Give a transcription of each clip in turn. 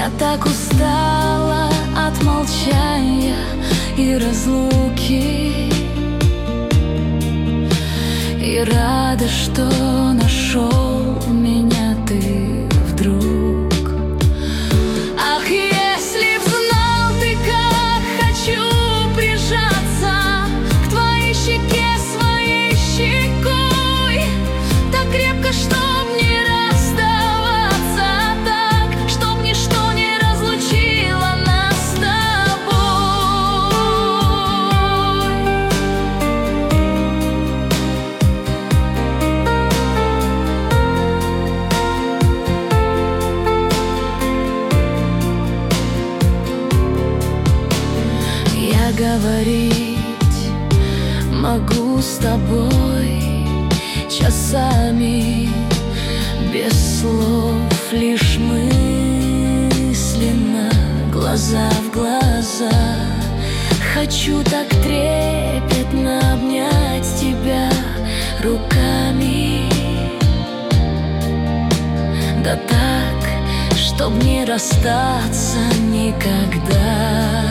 Я так устала от молчания и разлуки, и рада, что нашел меня ты вдруг. Ах, если б знал ты, как хочу прижаться к твоей щеке своей щекой, так крепко, чтоб не расставаться, так, чтоб ничто не разлучило нас с тобой. Я говорить могу с тобой часами, без слов, лишь мысленно, глаза в глаза. Хочу так трепетно обнять тебя руками, да так, чтоб не расстаться никогда.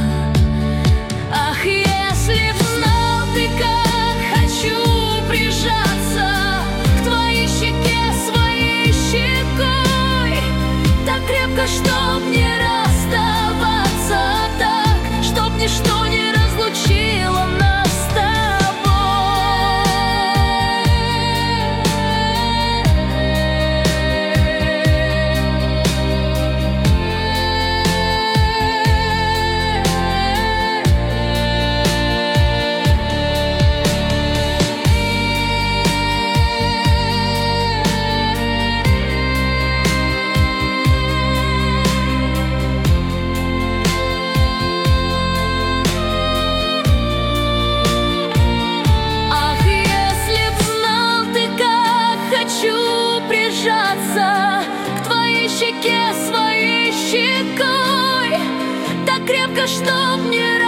Ах, если б знал ты, как хочу прижаться к твоей щеке своей щекой, так крепко, чтоб не расставаться, так, чтоб ничто не разлучило нас с к твоей щеке своей щекой, так крепко, чтоб не